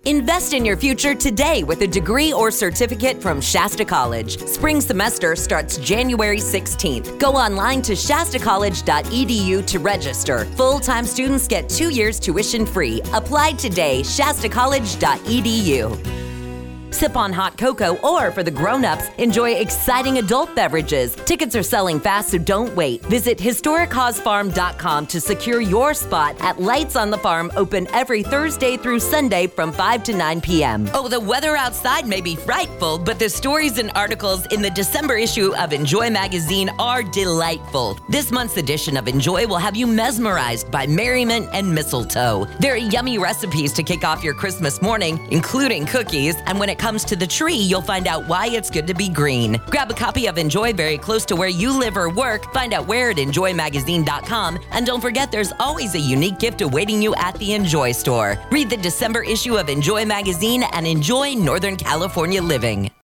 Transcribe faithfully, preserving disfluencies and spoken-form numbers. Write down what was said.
Invest in your future today with a degree or certificate from Shasta College. Spring semester starts January sixteenth. Go online to shasta college dot e d u to register. Full-time students get two years tuition free. Apply today, shasta college dot e d u. Sip on hot cocoa, or for the grown-ups, enjoy exciting adult beverages. Tickets are selling fast, so don't wait. Visit historic haws farm dot com to secure your spot at Lights on the Farm, open every Thursday through Sunday from five to nine p.m. Oh, the weather outside may be frightful, but the stories and articles in the December issue of Enjoy magazine are delightful. This month's edition of Enjoy will have you mesmerized by merriment and mistletoe. There are yummy recipes to kick off your Christmas morning, including cookies, and when it comes to the tree, you'll find out why it's good to be green. Grab a copy of Enjoy very close to where you live or work. Find out where at enjoy magazine dot com. And don't forget, there's always a unique gift awaiting you at the Enjoy store. Read the December issue of Enjoy magazine and enjoy Northern California living.